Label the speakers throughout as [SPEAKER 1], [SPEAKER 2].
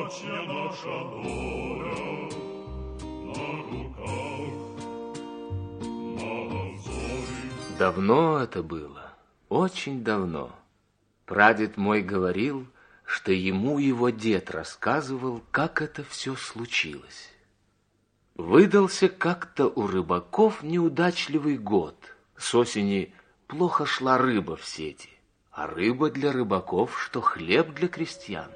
[SPEAKER 1] собачья наша доля на руках, на взоре.
[SPEAKER 2] Давно это было, очень давно. Прадед мой говорил, что ему его дед рассказывал, как это все случилось. Выдался как-то у рыбаков неудачливый год. С осени плохо шла рыба в сети, а рыба для рыбаков, что хлеб для крестьян.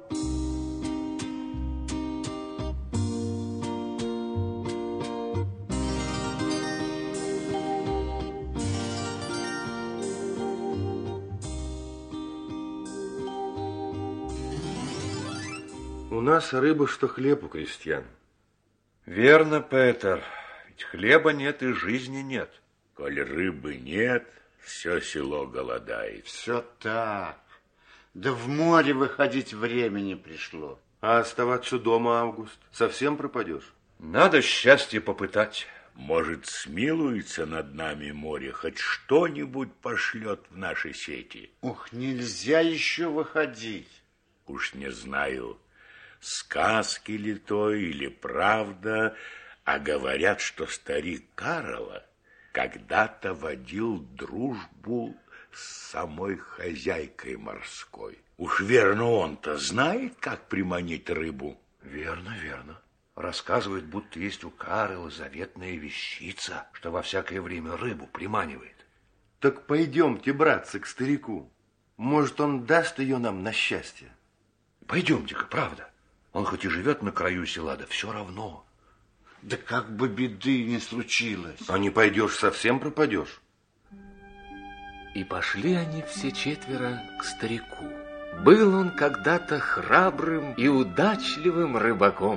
[SPEAKER 3] У нас рыба, что хлеб у крестьян. Верно, Петер, ведь хлеба нет и жизни нет.
[SPEAKER 4] Коль рыбы нет, все село голодает.
[SPEAKER 5] Все так. Да в море выходить времени пришло.
[SPEAKER 3] А оставаться дома, Август, совсем пропадешь? Надо счастье попытать.
[SPEAKER 4] Может, смилуется над нами море, хоть что-нибудь пошлет в наши сети.
[SPEAKER 5] Ух, нельзя еще выходить.
[SPEAKER 4] Уж не знаю, сказки ли то или правда, а говорят, что старик Карла когда-то водил дружбу с самой хозяйкой морской. Уж верно, он-то знает, как приманить рыбу.
[SPEAKER 3] Верно, верно. Рассказывает, будто есть у Карла заветная вещица, что во всякое время рыбу приманивает. Так пойдемте, братцы, к старику. Может, он даст ее нам на счастье. Пойдемте-ка, правда. Он хоть и живет на краю села, да все равно.
[SPEAKER 5] Да как бы беды не случилось.
[SPEAKER 3] А не пойдешь, совсем пропадешь.
[SPEAKER 2] И пошли они все четверо к старику. Был он когда-то храбрым и удачливым рыбаком.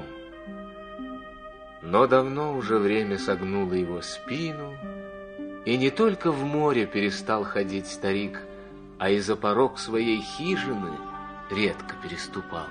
[SPEAKER 2] Но давно уже время согнуло его спину, и не только в море перестал ходить старик, а и за порог своей хижины редко переступал.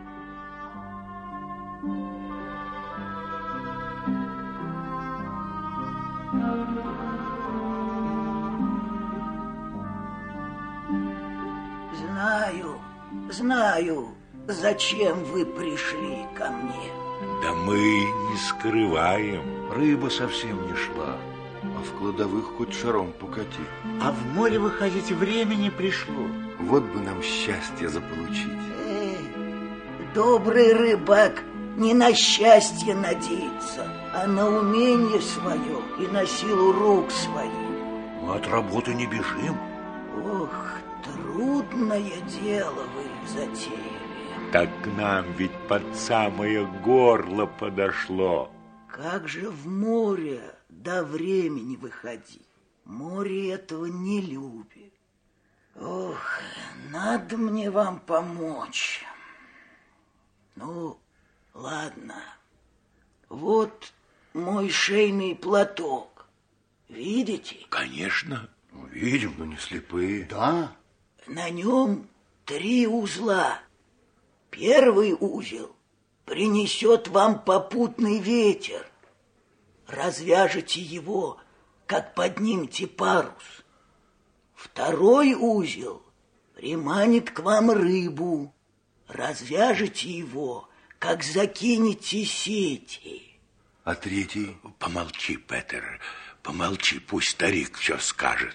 [SPEAKER 6] Знаю, зачем вы пришли ко мне.
[SPEAKER 4] Да мы не скрываем.
[SPEAKER 3] Рыба совсем не шла, а в кладовых хоть шаром покати.
[SPEAKER 5] А в море выходить времени пришло.
[SPEAKER 3] Вот бы нам счастье заполучить.
[SPEAKER 6] Добрый рыбак не на счастье надеется, а на умение свое и на силу рук своих.
[SPEAKER 3] Мы от работы не бежим.
[SPEAKER 6] Ох, трудное дело вы затеяли.
[SPEAKER 4] Так к нам ведь под самое горло подошло.
[SPEAKER 6] Как же в море до времени выходить? Море этого не любит. Ох, надо мне вам помочь. Ну, ладно. Вот мой шейный платок. Видите?
[SPEAKER 4] Конечно.
[SPEAKER 3] Видим, но не слепые.
[SPEAKER 5] Да.
[SPEAKER 6] На нем 3 узла. Первый узел принесет вам попутный ветер. Развяжете его, как поднимете парус. Второй узел приманит к вам рыбу. Развяжете его, как закинете сети.
[SPEAKER 3] А третий?
[SPEAKER 4] Помолчи, Петер, помолчи, пусть старик все скажет.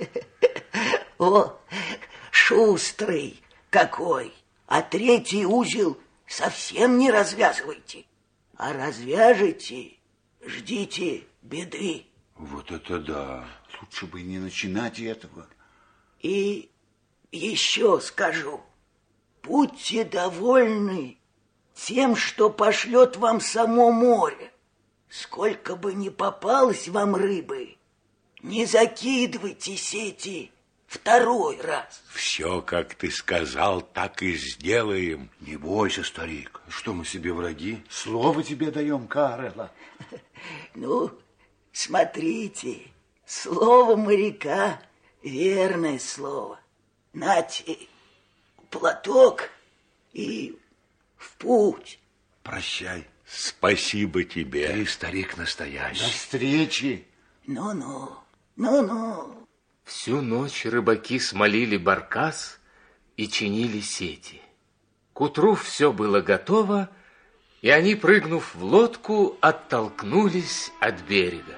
[SPEAKER 6] О, шустрый какой! А третий узел совсем не развязывайте. А развяжете, ждите беды.
[SPEAKER 3] Вот это да.
[SPEAKER 5] Лучше бы не начинать этого.
[SPEAKER 6] И еще скажу. Будьте довольны тем, что пошлет вам само море. Сколько бы ни попалось вам рыбы, не закидывайте сети второй раз.
[SPEAKER 4] Все, как ты сказал, так и сделаем.
[SPEAKER 3] Не бойся, старик. Что, мы себе враги?
[SPEAKER 5] Слово тебе даем, Карла.
[SPEAKER 6] Ну, смотрите, слово моряка — верное слово. Нате платок и в путь.
[SPEAKER 3] Прощай.
[SPEAKER 4] Спасибо тебе.
[SPEAKER 3] Ты, старик, настоящий.
[SPEAKER 5] До встречи.
[SPEAKER 6] Ну-ну, ну-ну.
[SPEAKER 2] Всю ночь рыбаки смолили баркас и чинили сети. К К утру все было готово, и они, прыгнув в лодку, оттолкнулись от берега.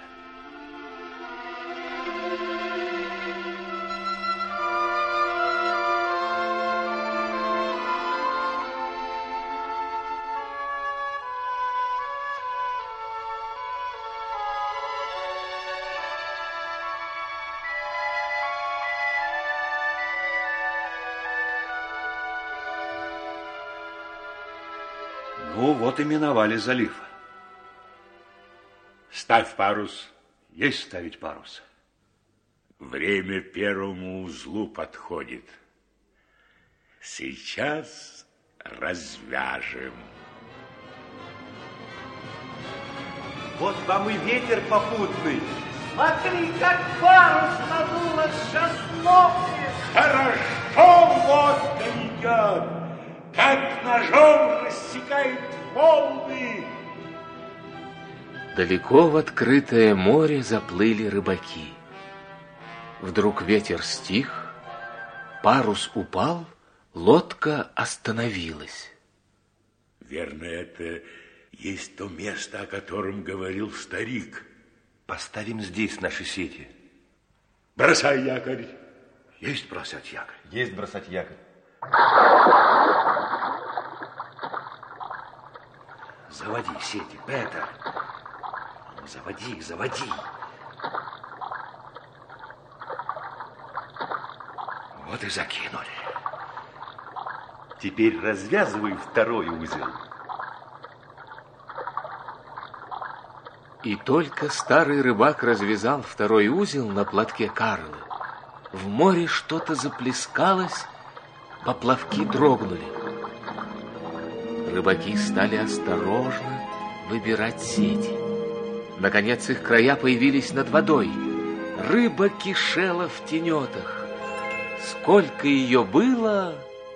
[SPEAKER 3] Ну, вот и миновали залив.
[SPEAKER 4] Ставь парус.
[SPEAKER 3] Есть ставить парус.
[SPEAKER 4] Время первому узлу подходит. Сейчас развяжем.
[SPEAKER 3] Вот вам и ветер попутный.
[SPEAKER 6] Смотри, как парус надуло, сейчас лопнет.
[SPEAKER 4] Хорошо лодка идет, как ножом рассекает волны.
[SPEAKER 2] Далеко в открытое море заплыли рыбаки. Вдруг ветер стих, парус упал, лодка остановилась.
[SPEAKER 4] Верно, это есть то место, о котором говорил старик.
[SPEAKER 3] Поставим здесь наши сети.
[SPEAKER 4] Бросай якорь.
[SPEAKER 3] Есть бросать якорь?
[SPEAKER 7] Есть бросать якорь.
[SPEAKER 3] Заводи сети, Петер. Заводи, заводи. Вот и закинули. Теперь развязывай второй узел.
[SPEAKER 2] И только старый рыбак развязал второй узел на платке Карлы. В море что-то заплескалось, поплавки дрогнули. Рыбаки стали осторожно выбирать сети. Наконец их края появились над водой. Рыба кишела в тенетах. Сколько ее было...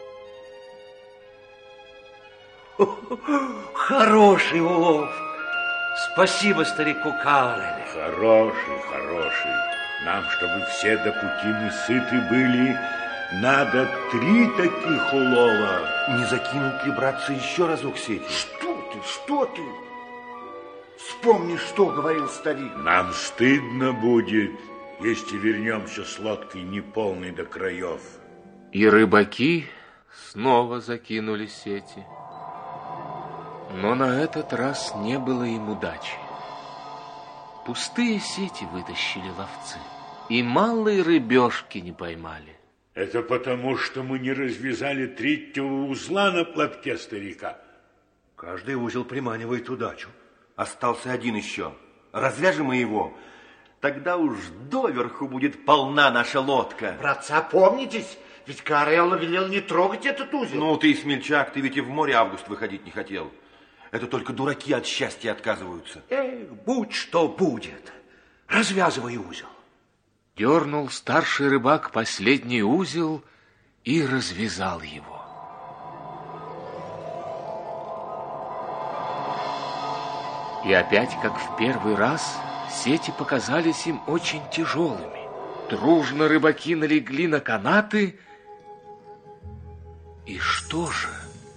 [SPEAKER 3] Хороший улов. Спасибо старику Карле.
[SPEAKER 4] Хороший, хороший. Нам, чтобы все до путины сыты были, надо 3 таких улова.
[SPEAKER 3] Не закинуть ли, братцы, еще разок сети?
[SPEAKER 5] Что ты? Вспомни, что говорил старик.
[SPEAKER 4] Нам стыдно будет, если вернемся с лодкой неполной до краев.
[SPEAKER 2] И рыбаки снова закинули сети. Но на этот раз не было им удачи. Пустые сети вытащили ловцы, и малые рыбешки не поймали.
[SPEAKER 4] Это потому, что мы не развязали 3-го узла на платке старика.
[SPEAKER 3] Каждый узел приманивает удачу. Остался один еще. Развяжем мы его, тогда уж доверху будет полна наша лодка.
[SPEAKER 5] Братцы, опомнитесь, ведь Карелла велел не трогать этот узел.
[SPEAKER 3] Ну, ты смельчак, ты ведь и в море август выходить не хотел. Это только дураки от счастья отказываются. Будь что будет. Развязывай узел.
[SPEAKER 2] Дернул старший рыбак последний узел и развязал его. И опять, как в первый раз, сети показались им очень тяжелыми. Дружно рыбаки налегли на канаты. И что же?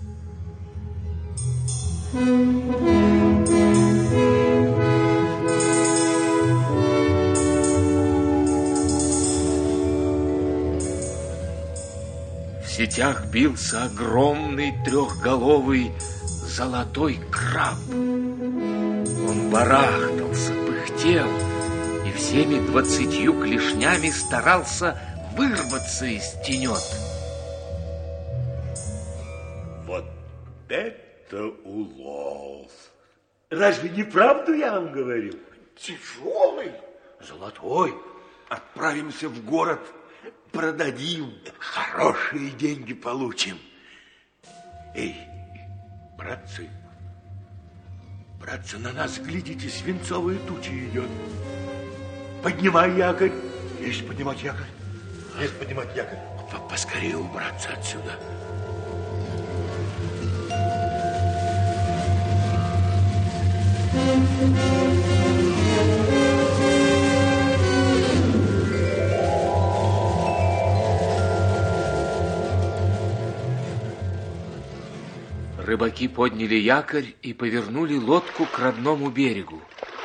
[SPEAKER 2] В сетях бился огромный трехголовый золотой краб. Он барахтался, пыхтел и всеми 20 клешнями старался вырваться из тенет.
[SPEAKER 4] Вот это улов! Разве не правду я вам говорил?
[SPEAKER 5] Тяжелый.
[SPEAKER 3] Золотой. Отправимся в город, продадим.
[SPEAKER 4] Хорошие деньги получим. Эй, братцы, на нас, глядите, свинцовая туча идет. Поднимай якорь.
[SPEAKER 3] Есть поднимать якорь. Есть поднимать якорь.
[SPEAKER 4] Поскорее убраться отсюда.
[SPEAKER 2] рыбаки подняли якорь и повернули лодку к родному берегу.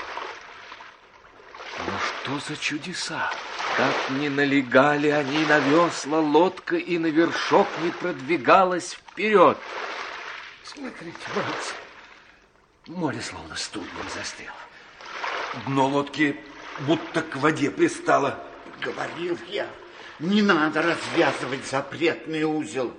[SPEAKER 2] Но что за чудеса? Как ни налегали они на весла, лодка и на вершок не продвигалась вперед.
[SPEAKER 3] Смотрите, братцы, море словно студнем застыло. Дно лодки будто к воде пристало.
[SPEAKER 5] Говорил я, не надо развязывать запретный узел.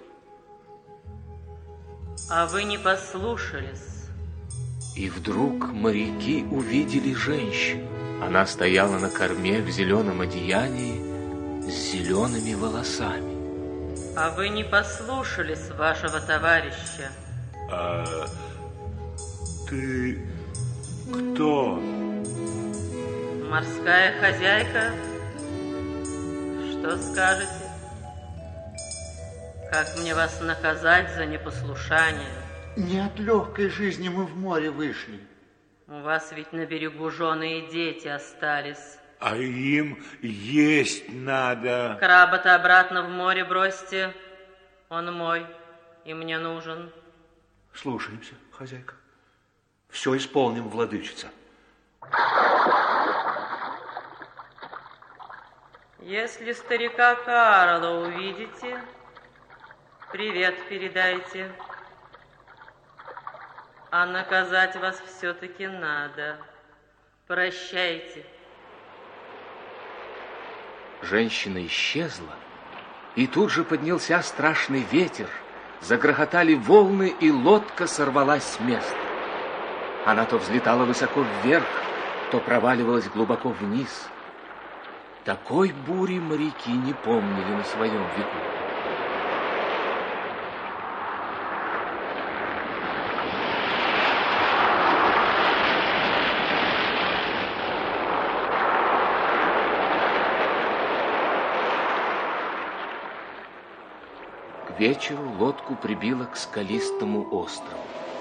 [SPEAKER 7] А вы не послушались.
[SPEAKER 2] И вдруг моряки увидели женщину. Она стояла на корме в зеленом одеянии с зелеными волосами.
[SPEAKER 7] А вы не послушались вашего товарища.
[SPEAKER 4] А ты кто?
[SPEAKER 7] Морская хозяйка? Что скажете? Как мне вас наказать за непослушание?
[SPEAKER 5] Не от легкой жизни мы в море вышли.
[SPEAKER 7] У вас ведь на берегу жены и дети остались.
[SPEAKER 4] А им есть надо.
[SPEAKER 7] Краба-то обратно в море бросьте. Он мой и мне нужен.
[SPEAKER 3] Слушаемся, хозяйка. Все исполним, владычица.
[SPEAKER 7] Если старика Карла увидите, привет передайте. А наказать вас все-таки надо. Прощайте.
[SPEAKER 2] Женщина исчезла, и тут же поднялся страшный ветер. Загрохотали волны, и лодка сорвалась с места. Она то взлетала высоко вверх, то проваливалась глубоко вниз. Такой бури моряки не помнили на своем веку. К вечеру лодку прибило к скалистому острову.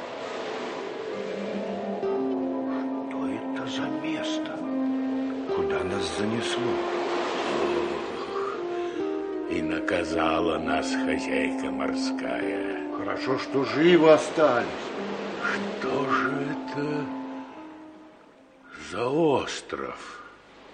[SPEAKER 3] Что это за место? Куда нас занесло?
[SPEAKER 4] И наказала нас хозяйка морская.
[SPEAKER 5] Хорошо, что живы остались.
[SPEAKER 4] Что же это за остров?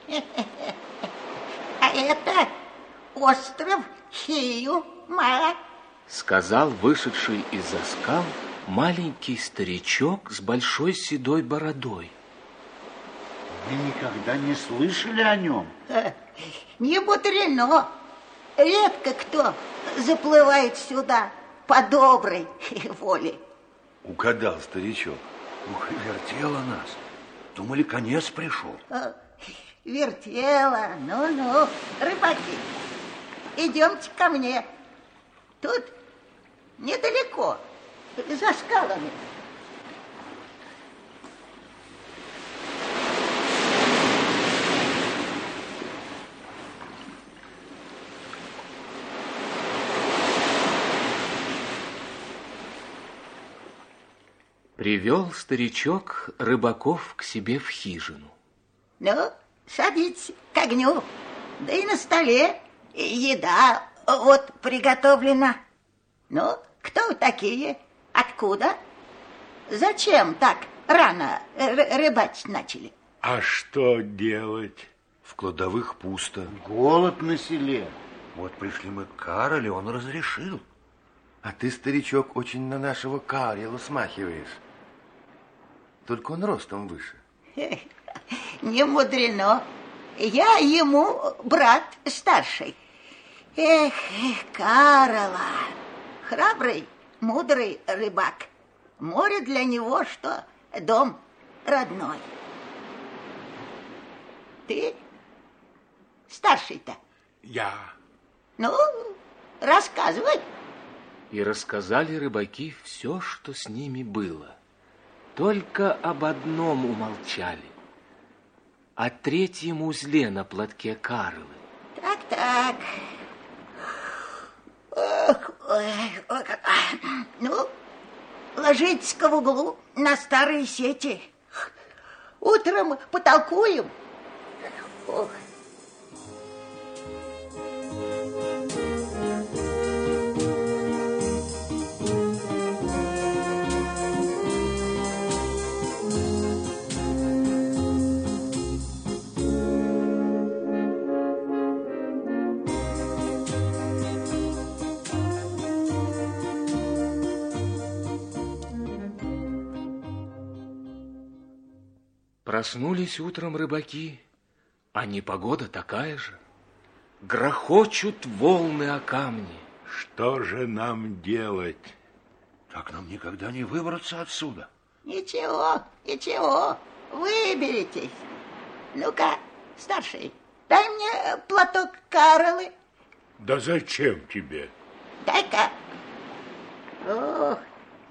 [SPEAKER 6] А это остров Хиюма,
[SPEAKER 2] Сказал вышедший из-за скал маленький старичок с большой седой бородой.
[SPEAKER 5] Вы никогда не слышали о нем?
[SPEAKER 6] Не мудрено. Редко кто заплывает сюда по доброй воле.
[SPEAKER 3] Угадал старичок. Ух, и вертело нас. Думали, конец пришел.
[SPEAKER 6] Вертела. Ну-ну, рыбаки, идемте ко мне. Тут недалеко, за скалами.
[SPEAKER 2] Привел старичок рыбаков к себе в хижину.
[SPEAKER 6] Ну, садитесь к огню. Да и на столе еда вот приготовлена. Ну, кто вы такие? Откуда? Зачем так рано рыбачить начали?
[SPEAKER 4] А что делать?
[SPEAKER 3] В кладовых пусто.
[SPEAKER 5] Голод на селе.
[SPEAKER 3] Вот пришли мы к Карле, он разрешил. А ты, старичок, очень на нашего Карла смахиваешь. Только он ростом выше.
[SPEAKER 6] Не мудрено. Я ему брат старший. Эх, Карла, храбрый, мудрый рыбак. Море для него, что дом родной. Ты старший-то?
[SPEAKER 4] Я.
[SPEAKER 6] Ну, рассказывай.
[SPEAKER 2] И рассказали рыбаки все, что с ними было. Только об одном умолчали. О третьем узле на платке Карлы.
[SPEAKER 6] Так. Ну, ложитесь-ка в углу на старые сети. Утром потолкуем. Ох.
[SPEAKER 2] Проснулись утром рыбаки, а непогода такая же. Грохочут волны о камни.
[SPEAKER 4] Что же нам делать?
[SPEAKER 3] Так нам никогда не выбраться отсюда.
[SPEAKER 6] Ничего, ничего, выберетесь. Ну-ка, старший, дай мне платок Карлы.
[SPEAKER 4] Да зачем тебе?
[SPEAKER 6] Дай-ка. Ох,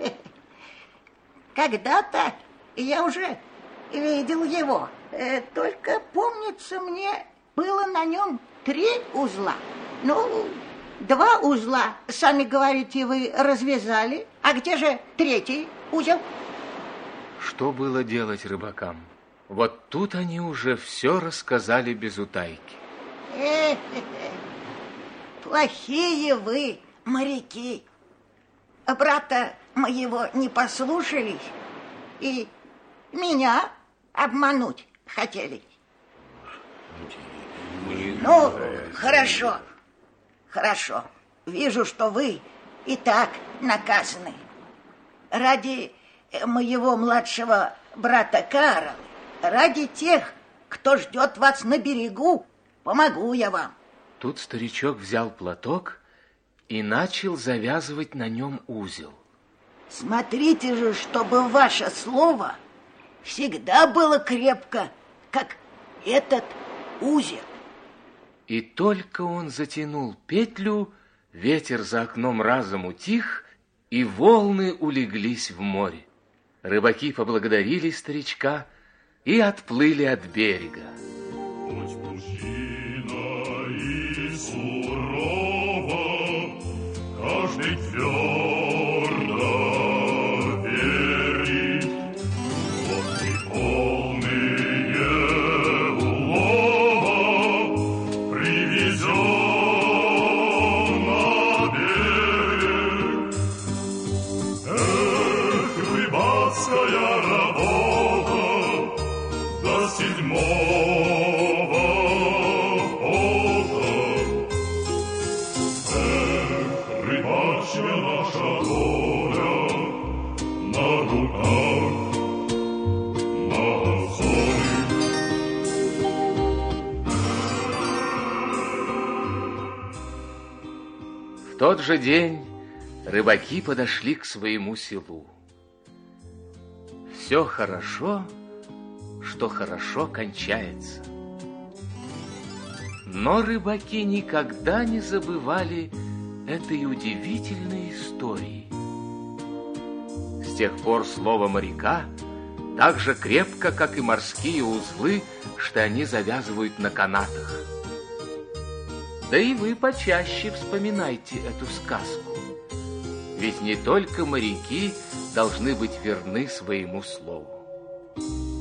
[SPEAKER 6] когда-то я уже видел его. Только, помнится мне, было на нем 3 узла. Ну, 2 узла, сами говорите, вы развязали. А где же 3-й узел?
[SPEAKER 2] Что было делать рыбакам? Вот тут они уже все рассказали без утайки.
[SPEAKER 6] Плохие вы, моряки. Брата моего не послушались и меня обмануть хотели. Ну, хорошо, хорошо. Вижу, что вы и так наказаны. Ради моего младшего брата Карла, ради тех, кто ждет вас на берегу, помогу я вам.
[SPEAKER 2] Тут старичок взял платок и начал завязывать на нем узел.
[SPEAKER 6] Смотрите же, чтобы ваше слово всегда было крепко, как этот узел.
[SPEAKER 2] И только он затянул петлю, ветер за окном разом утих, и волны улеглись в море. Рыбаки поблагодарили старичка и отплыли от берега.
[SPEAKER 1] Хоть пучина и сурова, каждый твердо верит, вот и полные улова привезем на берег. Эх, рыбацкая работа до 7-го пота. Эх, рыбачья наша доля на руках, на зоре.
[SPEAKER 2] В тот же день рыбаки подошли к своему селу. Все хорошо, что хорошо кончается. Но рыбаки никогда не забывали этой удивительной истории. С тех пор слово моряка так же крепко, как и морские узлы, что они завязывают на канатах. Да и вы почаще вспоминайте эту сказку. Ведь не только моряки должны быть верны своему слову.